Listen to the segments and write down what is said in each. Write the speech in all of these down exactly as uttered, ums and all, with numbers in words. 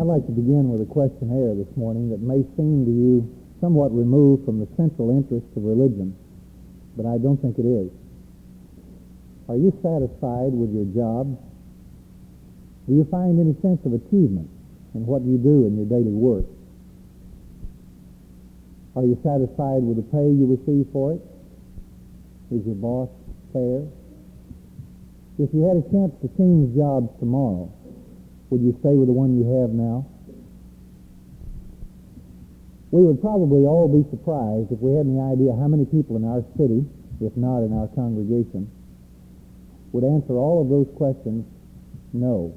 I'd like to begin with a questionnaire this morning that may seem to you somewhat removed from the central interests of religion, but I don't think it is. Are you satisfied with your job? Do you find any sense of achievement in what you do in your daily work? Are you satisfied with the pay you receive for it? Is your boss fair? If you had a chance to change jobs tomorrow, would you stay with the one you have now? We would probably all be surprised if we had any idea how many people in our city, if not in our congregation, would answer all of those questions, no.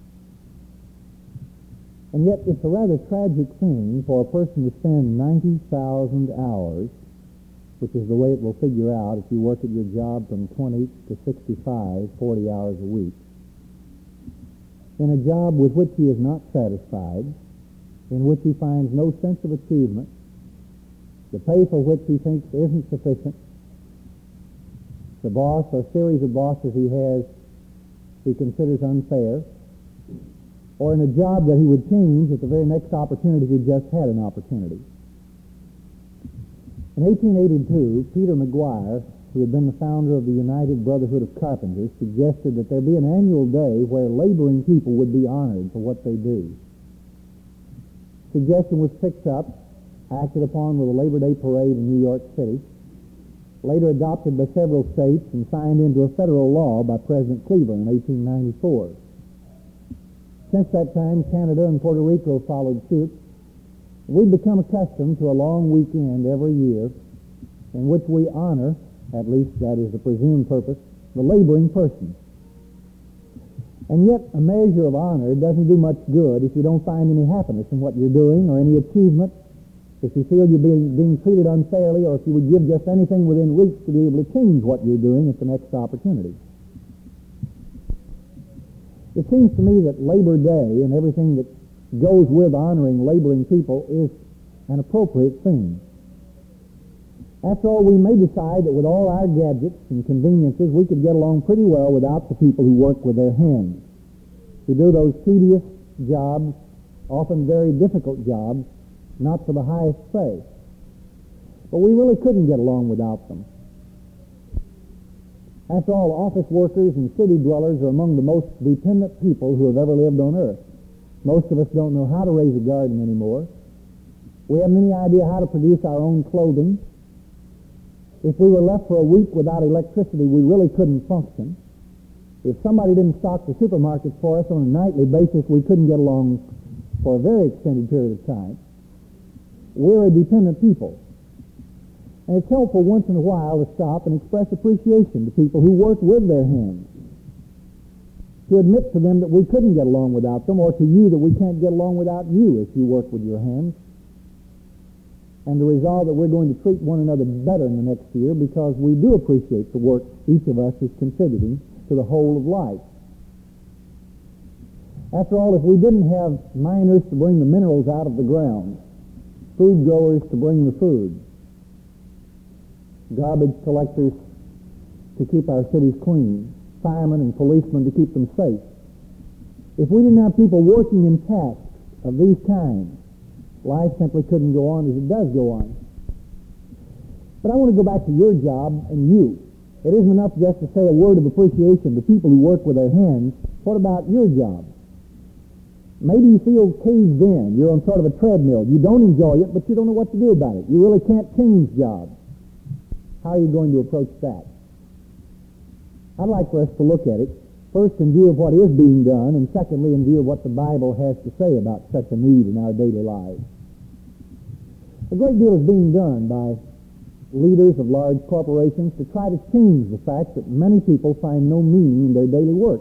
And yet it's a rather tragic thing for a person to spend ninety thousand hours, which is the way it will figure out if you work at your job from twenty to sixty-five, forty hours a week, in a job with which he is not satisfied, in which he finds no sense of achievement, the pay for which he thinks isn't sufficient, the boss or series of bosses he has he considers unfair, or in a job that he would change at the very next opportunity he just had an opportunity. In eighteen eighty-two, Peter McGuire, who had been the founder of the United Brotherhood of Carpenters, suggested that there be an annual day where laboring people would be honored for what they do. Suggestion was picked up, acted upon with a Labor Day parade in New York City, later adopted by several states and signed into a federal law by President Cleveland in eighteen ninety-four. Since that time, Canada and Puerto Rico followed suit. We've become accustomed to a long weekend every year in which we honor, at least that is the presumed purpose, the laboring person. And yet a measure of honor doesn't do much good if you don't find any happiness in what you're doing or any achievement, if you feel you're being, being treated unfairly, or if you would give just anything within reach to be able to change what you're doing at the next opportunity. It seems to me that Labor Day and everything that goes with honoring laboring people is an appropriate thing. After all, we may decide that with all our gadgets and conveniences, we could get along pretty well without the people who work with their hands, who do those tedious jobs, often very difficult jobs, not for the highest pay. But we really couldn't get along without them. After all, office workers and city dwellers are among the most dependent people who have ever lived on earth. Most of us don't know how to raise a garden anymore. We haven't any idea how to produce our own clothing. If we were left for a week without electricity, we really couldn't function. If somebody didn't stock the supermarkets for us on a nightly basis, we couldn't get along for a very extended period of time. We're a dependent people. And it's helpful once in a while to stop and express appreciation to people who work with their hands, to admit to them that we couldn't get along without them, or to you that we can't get along without you if you work with your hands, and to resolve that we're going to treat one another better in the next year because we do appreciate the work each of us is contributing to the whole of life. After all, if we didn't have miners to bring the minerals out of the ground, food growers to bring the food, garbage collectors to keep our cities clean, firemen and policemen to keep them safe, if we didn't have people working in tasks of these kinds, life simply couldn't go on as it does go on. But I want to go back to your job and you. It isn't enough just to say a word of appreciation to people who work with their hands. What about your job? Maybe you feel caved in. You're on sort of a treadmill. You don't enjoy it, but you don't know what to do about it. You really can't change jobs. How are you going to approach that? I'd like for us to look at it, first in view of what is being done, and secondly in view of what the Bible has to say about such a need in our daily lives. A great deal is being done by leaders of large corporations to try to change the fact that many people find no meaning in their daily work.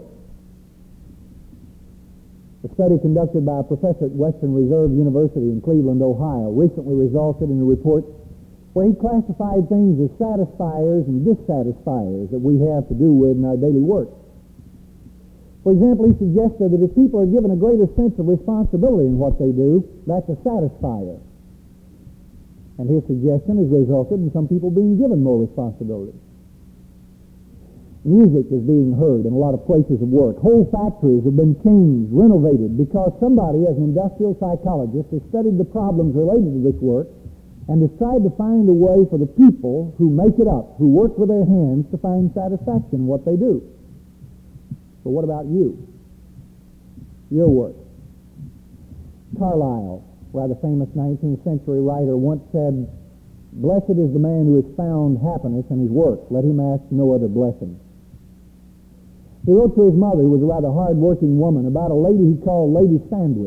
A study conducted by a professor at Western Reserve University in Cleveland, Ohio, recently resulted in a report where he classified things as satisfiers and dissatisfiers that we have to do with in our daily work. For example, he suggested that if people are given a greater sense of responsibility in what they do, that's a satisfier. And his suggestion has resulted in some people being given more responsibility. Music is being heard in a lot of places of work. Whole factories have been changed, renovated, because somebody, as an industrial psychologist, has studied the problems related to this work and has tried to find a way for the people who make it up, who work with their hands, to find satisfaction in what they do. But what about you? Your work. Carlyle, rather famous nineteenth century writer, once said, "Blessed is the man who has found happiness in his work. Let him ask no other blessing." He wrote to his mother, who was a rather hard-working woman, about a lady he called Lady Sandwich.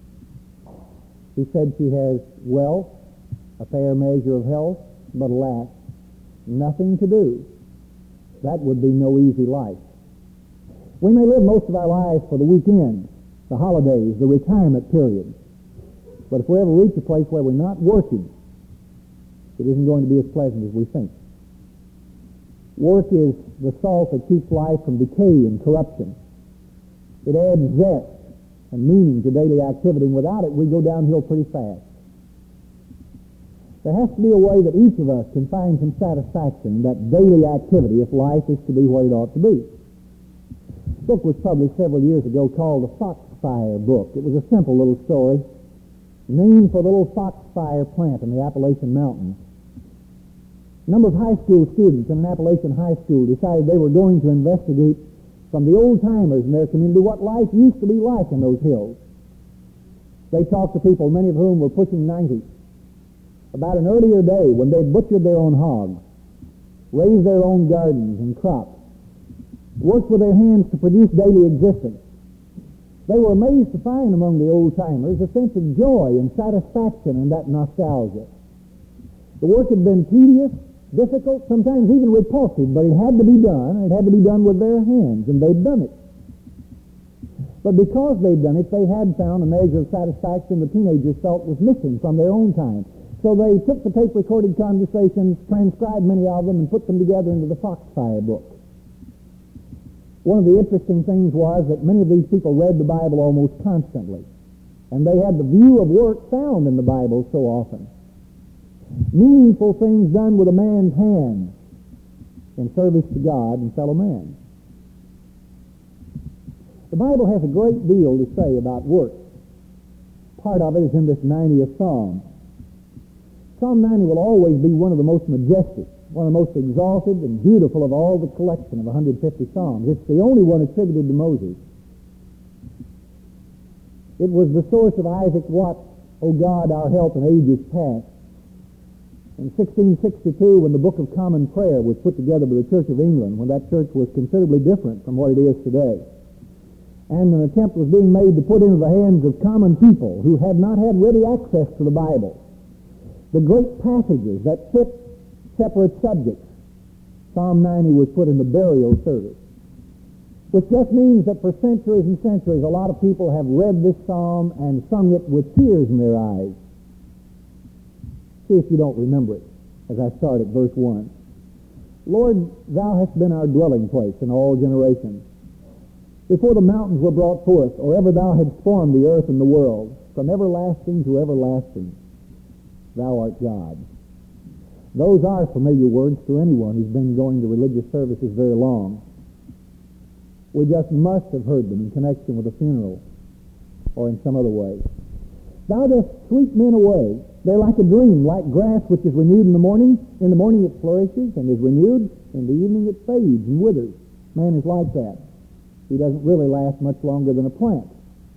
He said she has wealth, a fair measure of health, but alas, nothing to do. That would be no easy life. We may live most of our lives for the weekends, the holidays, the retirement period. But if we ever reach a place where we're not working, it isn't going to be as pleasant as we think. Work is the salt that keeps life from decay and corruption. It adds zest and meaning to daily activity, and without it, we go downhill pretty fast. There has to be a way that each of us can find some satisfaction in that daily activity if life is to be what it ought to be. The book was published several years ago called the Foxfire Book. It was a simple little story named for the little foxfire plant in the Appalachian Mountains. A number of high school students in an Appalachian high school decided they were going to investigate from the old-timers in their community what life used to be like in those hills. They talked to people, many of whom were pushing ninety, about an earlier day when they butchered their own hogs, raised their own gardens and crops, worked with their hands to produce daily existence. They were amazed to find among the old-timers a sense of joy and satisfaction in that nostalgia. The work had been tedious, difficult, sometimes even repulsive, but it had to be done, and it had to be done with their hands, and they'd done it. But because they'd done it, they had found a measure of satisfaction the teenagers felt was missing from their own time. So they took the tape-recorded conversations, transcribed many of them, and put them together into the Foxfire Book. One of the interesting things was that many of these people read the Bible almost constantly, and they had the view of work found in the Bible so often. Meaningful things done with a man's hands in service to God and fellow man. The Bible has a great deal to say about work. Part of it is in this ninetieth Psalm. Psalm ninety will always be one of the most majestic, one of the most exalted and beautiful of all the collection of one hundred fifty Psalms. It's the only one attributed to Moses. It was the source of Isaac Watts' "O God, our help in ages past." In sixteen sixty-two, when the Book of Common Prayer was put together by the Church of England, when that church was considerably different from what it is today, and an attempt was being made to put into the hands of common people who had not had ready access to the Bible the great passages that fit separate subjects, Psalm ninety was put in the burial service, which just means that for centuries and centuries a lot of people have read this psalm and sung it with tears in their eyes. See if you don't remember it as I start at verse one. Lord, thou hast been our dwelling place in all generations. Before the mountains were brought forth, or ever thou hadst formed the earth and the world, from everlasting to everlasting, thou art God. Those are familiar words to anyone who's been going to religious services very long. We just must have heard them in connection with a funeral or in some other way. Thou dost sweep men away. They're like a dream, like grass which is renewed in the morning. In the morning it flourishes and is renewed. In the evening it fades and withers. Man is like that. He doesn't really last much longer than a plant.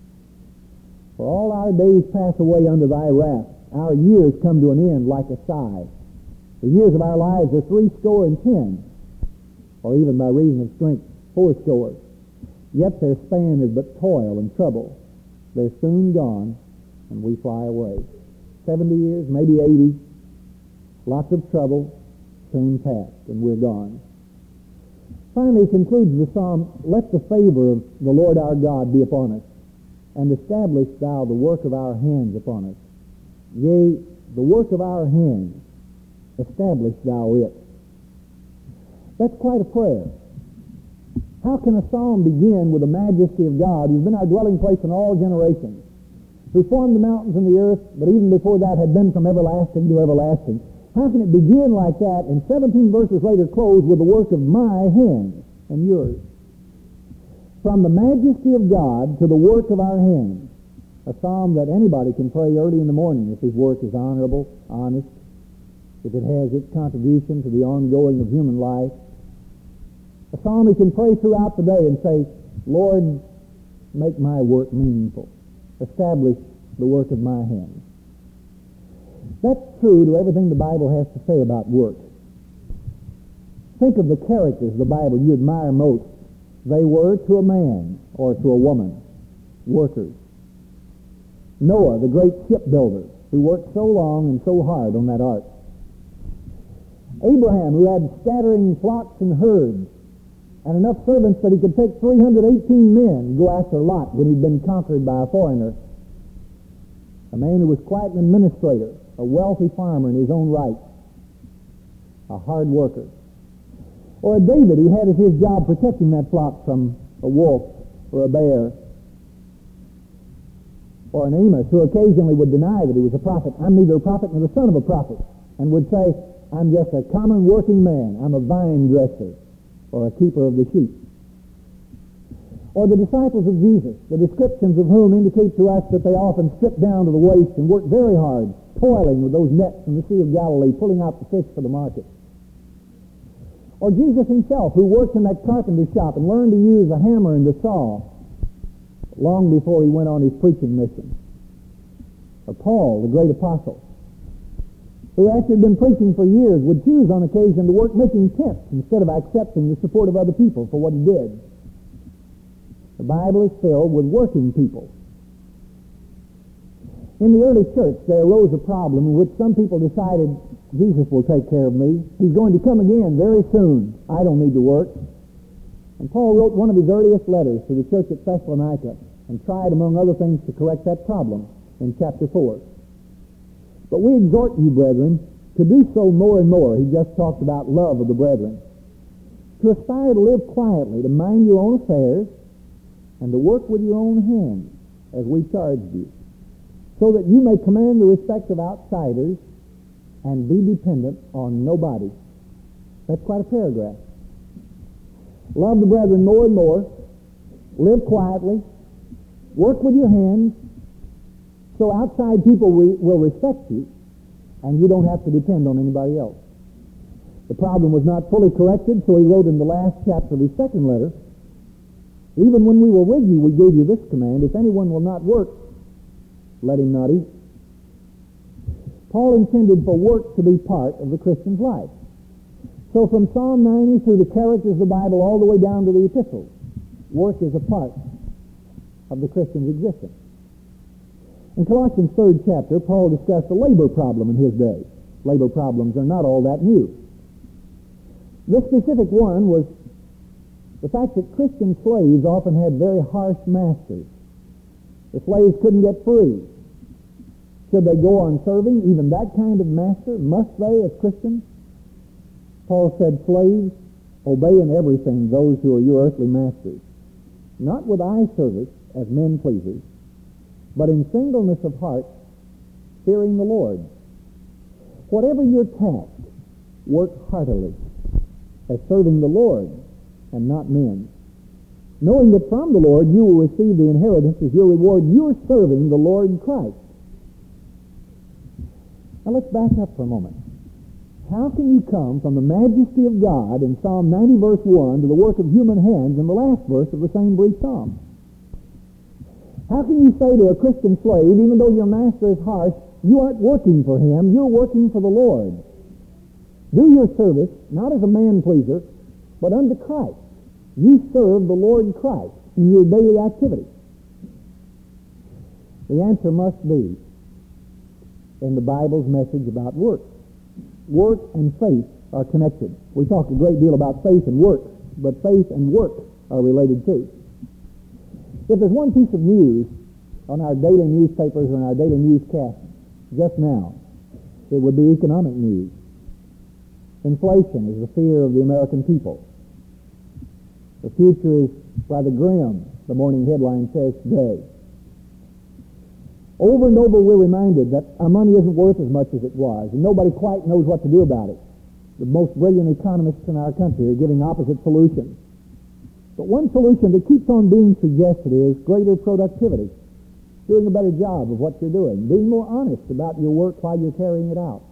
For all our days pass away under thy wrath. Our years come to an end like a sigh. The years of our lives are three score and ten, or even by reason of strength, four score. Yet their span is but toil and trouble. They're soon gone, and we fly away. Seventy years, maybe eighty, lots of trouble, soon past, and we're gone. Finally, he concludes the psalm, let the favor of the Lord our God be upon us, and establish thou the work of our hands upon us. Yea, the work of our hands, establish thou it. That's quite a prayer. How can a psalm begin with the majesty of God, who's been our dwelling place in all generations, who formed the mountains and the earth, but even before that had been from everlasting to everlasting? How can it begin like that and seventeen verses later close with the work of my hands? and yours. From the majesty of God to the work of our hands. A psalm that anybody can pray early in the morning if his work is honorable, honest, if it has its contribution to the ongoing of human life. A psalm he can pray throughout the day and say, Lord, make my work meaningful. Establish the work of my hands. That's true to everything the Bible has to say about work. Think of the characters of the Bible you admire most. They were, to a man or to a woman, workers. Noah, the great shipbuilder, who worked so long and so hard on that ark. Abraham, who had scattering flocks and herds, and enough servants that he could take three hundred eighteen men and go after Lot when he'd been conquered by a foreigner. A man who was quite an administrator, a wealthy farmer in his own right, a hard worker. Or a David who had as his job protecting that flock from a wolf or a bear. Or an Amos who occasionally would deny that he was a prophet. I'm neither a prophet nor the son of a prophet. And would say, I'm just a common working man. I'm a vine dresser or a keeper of the sheep. Or the disciples of Jesus, the descriptions of whom indicate to us that they often stripped down to the waist and worked very hard, toiling with those nets in the Sea of Galilee, pulling out the fish for the market. Or Jesus himself, who worked in that carpenter shop and learned to use a hammer and a saw long before he went on his preaching mission. Or Paul, the great apostle, who after he'd been preaching for years would choose on occasion to work making tents instead of accepting the support of other people for what he did. The Bible is filled with working people. In the early church, there arose a problem in which some people decided, Jesus will take care of me. He's going to come again very soon. I don't need to work. And Paul wrote one of his earliest letters to the church at Thessalonica and tried, among other things, to correct that problem in chapter four. But we exhort you, brethren, to do so more and more. He just talked about love of the brethren. To aspire to live quietly, to mind your own affairs, and to work with your own hands, as we charged you, so that you may command the respect of outsiders and be dependent on nobody. That's quite a paragraph. Love the brethren more and more. Live quietly. Work with your hands so outside people re- will respect you and you don't have to depend on anybody else. The problem was not fully corrected, so he wrote in the last chapter of his second letter, even when we were with you, we gave you this command, if anyone will not work, let him not eat. Paul intended for work to be part of the Christian's life. So from Psalm ninety through the characters of the Bible all the way down to the epistles, work is a part of the Christian's existence. In Colossians' third chapter, Paul discussed the labor problem in his day. Labor problems are not all that new. This specific one was the fact that Christian slaves often had very harsh masters. The slaves couldn't get free. Should they go on serving even that kind of master? Must they as Christians? Paul said, slaves, obey in everything those who are your earthly masters, not with eye service as men pleasers, but in singleness of heart, fearing the Lord. Whatever your task, work heartily, as serving the Lord and not men, knowing that from the Lord you will receive the inheritance as your reward. You are serving the Lord Christ. Now let's back up for a moment. How can you come from the majesty of God in Psalm ninety verse one to the work of human hands in the last verse of the same brief psalm? How can you say to a Christian slave, even though your master is harsh, you aren't working for him, you're working for the Lord? Do your service, not as a man-pleaser, but unto Christ. You serve the Lord Christ in your daily activity. The answer must be in the Bible's message about work. Work and faith are connected. We talk a great deal about faith and work, but faith and work are related too. If there's one piece of news on our daily newspapers or on our daily newscasts just now, it would be economic news. Inflation is the fear of the American people. The future is rather grim, the morning headline says today. Over and over we're reminded that our money isn't worth as much as it was, and nobody quite knows what to do about it. The most brilliant economists in our country are giving opposite solutions. But one solution that keeps on being suggested is greater productivity, doing a better job of what you're doing, being more honest about your work while you're carrying it out.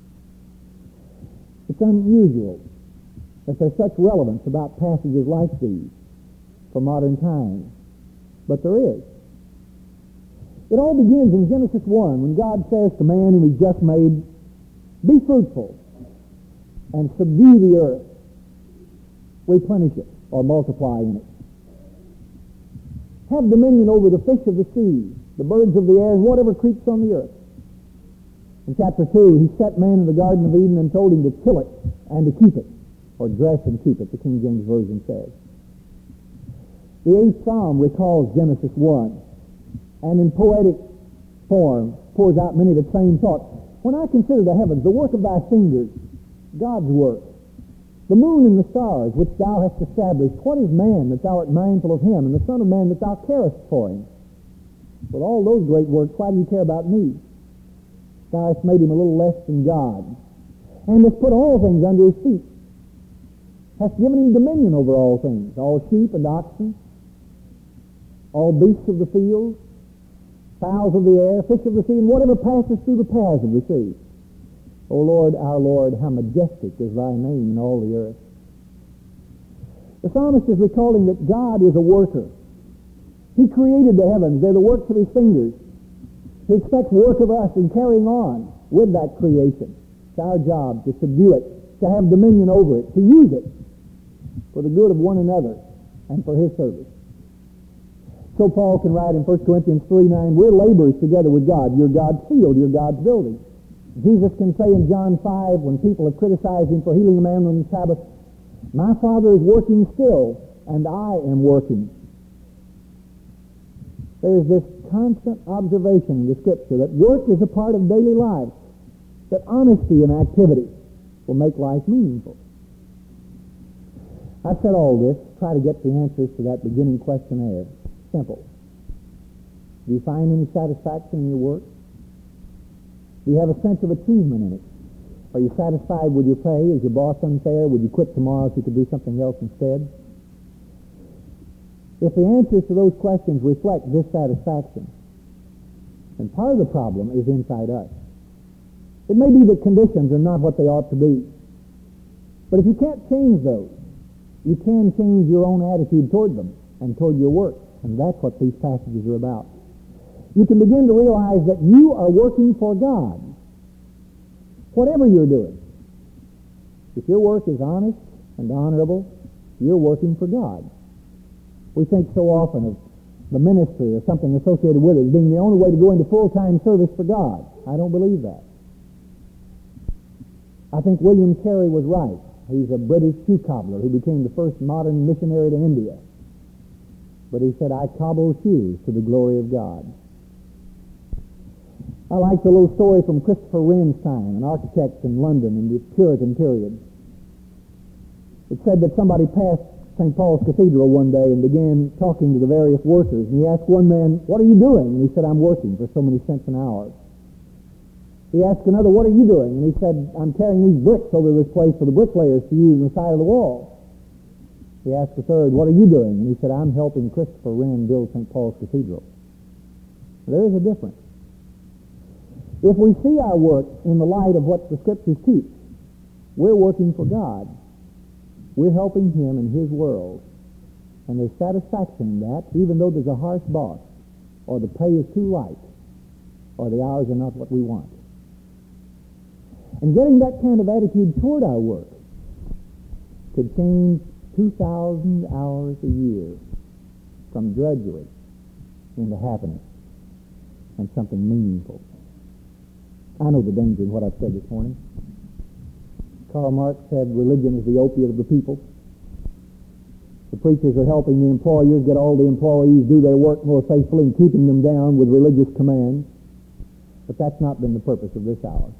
It's unusual that there's such relevance about passages like these for modern times, but there is. It all begins in Genesis one when God says to man whom He just made, "Be fruitful and subdue the earth, replenish it," or multiply in it. "Have dominion over the fish of the sea, the birds of the air, and whatever creeps on the earth." In chapter two, He set man in the Garden of Eden and told him to till it and to keep it, or dress and keep it, the King James Version says. The eighth Psalm recalls Genesis one, and in poetic form pours out many of the same thoughts. "When I consider the heavens, the work of thy fingers, God's work, the moon and the stars which thou hast established, what is man that thou art mindful of him, and the son of man that thou carest for him? With all those great works, why do you care about me? Thou hast made him a little less than God, and hast put all things under his feet, hast given him dominion over all things, all sheep and oxen, all beasts of the field, fowls of the air, fish of the sea, and whatever passes through the paths of the sea. O Lord, our Lord, how majestic is thy name in all the earth." The psalmist is recalling that God is a worker. He created the heavens. They're the works of His fingers. He expects work of us in carrying on with that creation. It's our job to subdue it, to have dominion over it, to use it for the good of one another and for His service. So Paul can write in First Corinthians three nine, "We're laborers together with God. You're God's field. You're God's building." Jesus can say in John five, when people have criticized Him for healing a man on the Sabbath, "My Father is working still, and I am working." There is this constant observation in the Scripture that work is a part of daily life, that honesty in activity will make life meaningful. I've said all this to try to get the answers to that beginning questionnaire. Simple. Do you find any satisfaction in your work? Do you have a sense of achievement in it? Are you satisfied with your pay? Is your boss unfair? Would you quit tomorrow if you could do something else instead? If the answers to those questions reflect dissatisfaction, then part of the problem is inside us. It may be that conditions are not what they ought to be. But if you can't change those, you can change your own attitude toward them and toward your work. And that's what these passages are about. You can begin to realize that you are working for God, whatever you're doing. If your work is honest and honorable, you're working for God. We think so often of the ministry or something associated with it as being the only way to go into full-time service for God. I don't believe that. I think William Carey was right. He's a British shoe cobbler who became the first modern missionary to India. But he said, "I cobble shoes to the glory of God." I like the little story from Christopher Wren's time, an architect in London in the Puritan period. It said that somebody passed Saint Paul's Cathedral one day and began talking to the various workers. And he asked one man, "What are you doing?" And he said, "I'm working for so many cents an hour." He asked another, "What are you doing?" And he said, "I'm carrying these bricks over this place for the bricklayers to use on the side of the wall." He asked the third, "What are you doing?" And he said, "I'm helping Christopher Wren build Saint Paul's Cathedral." There is a difference. If we see our work in the light of what the Scriptures teach, we're working for God. We're helping Him in His world. And there's satisfaction in that, even though there's a harsh boss, or the pay is too light, or the hours are not what we want. And getting that kind of attitude toward our work could change two thousand hours a year from drudgery into happiness and something meaningful. I know the danger in what I've said this morning. Karl Marx said religion is the opiate of the people. The preachers are helping the employers get all the employees do their work more faithfully and keeping them down with religious commands. But that's not been the purpose of this hour.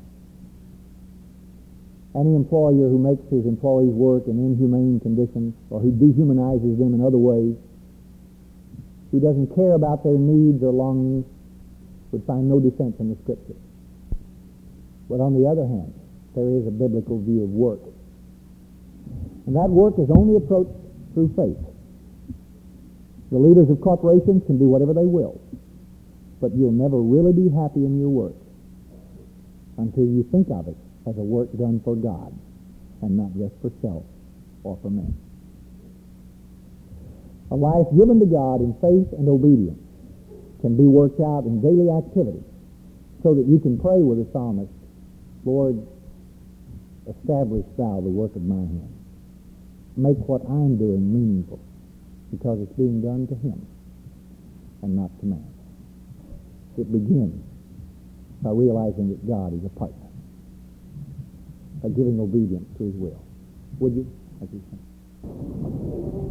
Any employer who makes his employees work in inhumane conditions or who dehumanizes them in other ways, who doesn't care about their needs or longings, would find no defense in the Scripture. But on the other hand, there is a biblical view of work. And that work is only approached through faith. The leaders of corporations can do whatever they will, but you'll never really be happy in your work until you think of it as a work done for God and not just for self or for man. A life given to God in faith and obedience can be worked out in daily activity so that you can pray with the psalmist, Lord, establish thou the work of my hands. Make what I'm doing meaningful because it's being done to him and not to man. It begins by realizing that God is a partner, by giving obedience to his will. Would you? As you sing.